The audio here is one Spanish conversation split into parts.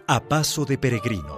A paso de peregrino.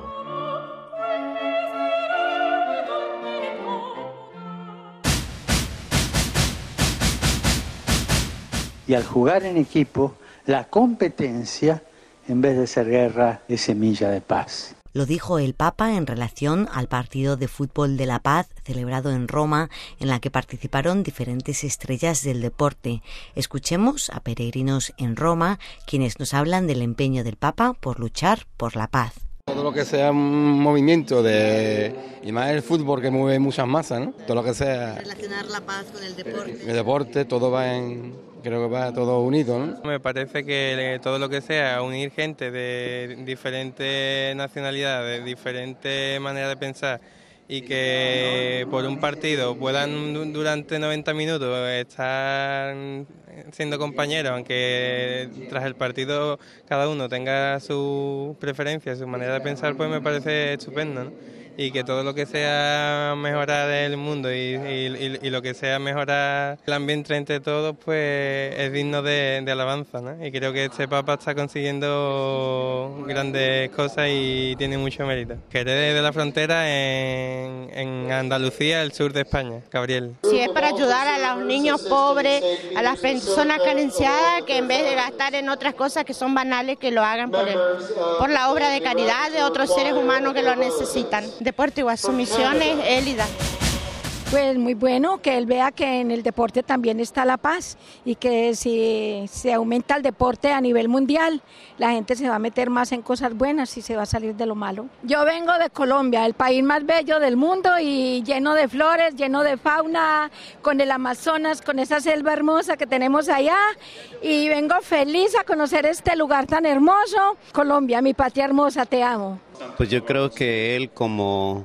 Y al jugar en equipo, la competencia, en vez de ser guerra, es semilla de paz. Lo dijo el Papa en relación al partido de fútbol de la paz celebrado en Roma, en la que participaron diferentes estrellas del deporte. Escuchemos a peregrinos en Roma, quienes nos hablan del empeño del Papa por luchar por la paz. Todo lo que sea un movimiento y más el fútbol que mueve muchas masas, ¿no? Todo lo que sea... Relacionar la paz con el deporte. El deporte, todo creo que va todo unido, ¿no? Me parece que todo lo que sea unir gente de diferentes nacionalidades, de diferentes maneras de pensar y que por un partido puedan durante 90 minutos estar siendo compañeros, aunque tras el partido cada uno tenga su preferencia, su manera de pensar, pues me parece estupendo, ¿no? Y que todo lo que sea mejorar el mundo y lo que sea mejorar el ambiente entre todos, pues es digno de alabanza, ¿no? Y creo que este Papa está consiguiendo grandes cosas y tiene mucho mérito. Jerez de la Frontera en Andalucía, el sur de España, Gabriel. Si es para ayudar a los niños pobres, a las personas carenciadas, que en vez de gastar en otras cosas que son banales, que lo hagan por la obra de caridad de otros seres humanos que lo necesitan. Deporte igual, su misión es élida. Pues muy bueno que él vea que en el deporte también está la paz y que si se aumenta el deporte a nivel mundial, la gente se va a meter más en cosas buenas y se va a salir de lo malo. Yo vengo de Colombia, el país más bello del mundo y lleno de flores, lleno de fauna, con el Amazonas, con esa selva hermosa que tenemos allá, y vengo feliz a conocer este lugar tan hermoso. Colombia, mi patria hermosa, te amo. Pues yo creo que él, como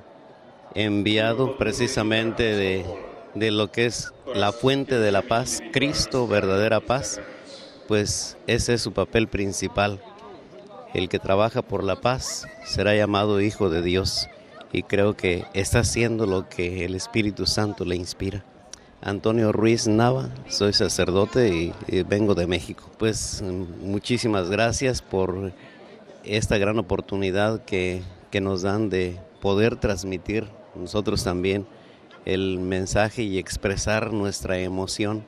enviado precisamente de lo que es la fuente de la paz, Cristo, verdadera paz, pues ese es su papel principal. El que trabaja por la paz será llamado Hijo de Dios, y creo que está haciendo lo que el Espíritu Santo le inspira. Antonio Ruiz Nava, soy sacerdote y vengo de México. Pues muchísimas gracias por esta gran oportunidad que nos dan de poder transmitir nosotros también el mensaje y expresar nuestra emoción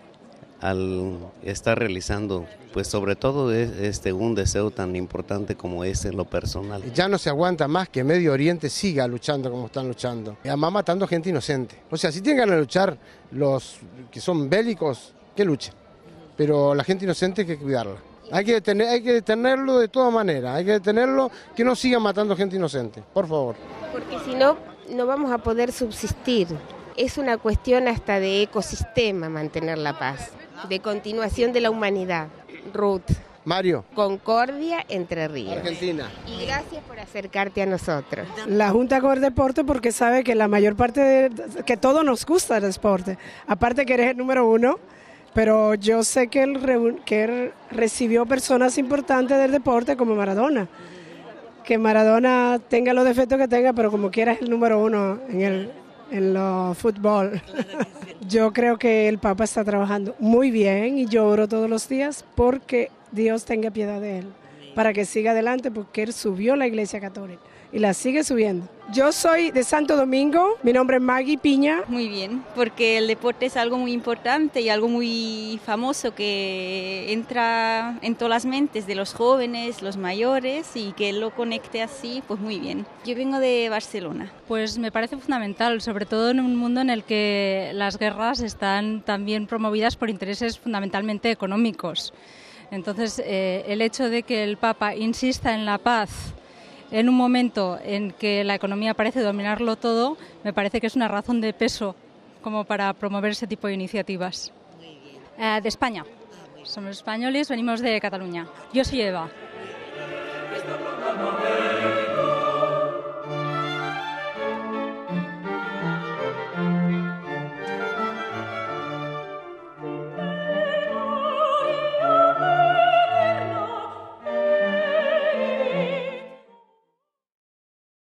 al estar realizando, pues sobre todo un deseo tan importante como en lo personal. Ya no se aguanta más que Medio Oriente siga luchando como están luchando, y además matando gente inocente. O sea, si tienen ganas de luchar los que son bélicos, que luchen, pero la gente inocente hay que cuidarla. Hay que detenerlo de todas maneras, hay que detenerlo, que no sigan matando gente inocente, por favor. Porque si no, no vamos a poder subsistir. Es una cuestión hasta de ecosistema mantener la paz, de continuación de la humanidad. Ruth. Mario. Concordia, Entre Ríos. Argentina. Y gracias por acercarte a nosotros. La Junta con el deporte, porque sabe que la mayor parte que todo nos gusta el deporte. Aparte que eres el número uno, pero yo sé que él recibió personas importantes del deporte como Maradona. Que Maradona tenga los defectos que tenga, pero como quiera es el número uno en el fútbol. Yo creo que el Papa está trabajando muy bien y yo oro todos los días porque Dios tenga piedad de él, para que siga adelante, porque él subió la Iglesia Católica y la sigue subiendo. Yo soy de Santo Domingo, mi nombre es Maggie Piña. Muy bien, porque el deporte es algo muy importante y algo muy famoso que entra en todas las mentes de los jóvenes, los mayores, y que lo conecte así, pues muy bien. Yo vengo de Barcelona. Pues me parece fundamental, sobre todo en un mundo en el que las guerras están también promovidas por intereses fundamentalmente económicos. Entonces, el hecho de que el Papa insista en la paz en un momento en que la economía parece dominarlo todo, me parece que es una razón de peso como para promover ese tipo de iniciativas. De España. Somos españoles, venimos de Cataluña. Yo soy Eva.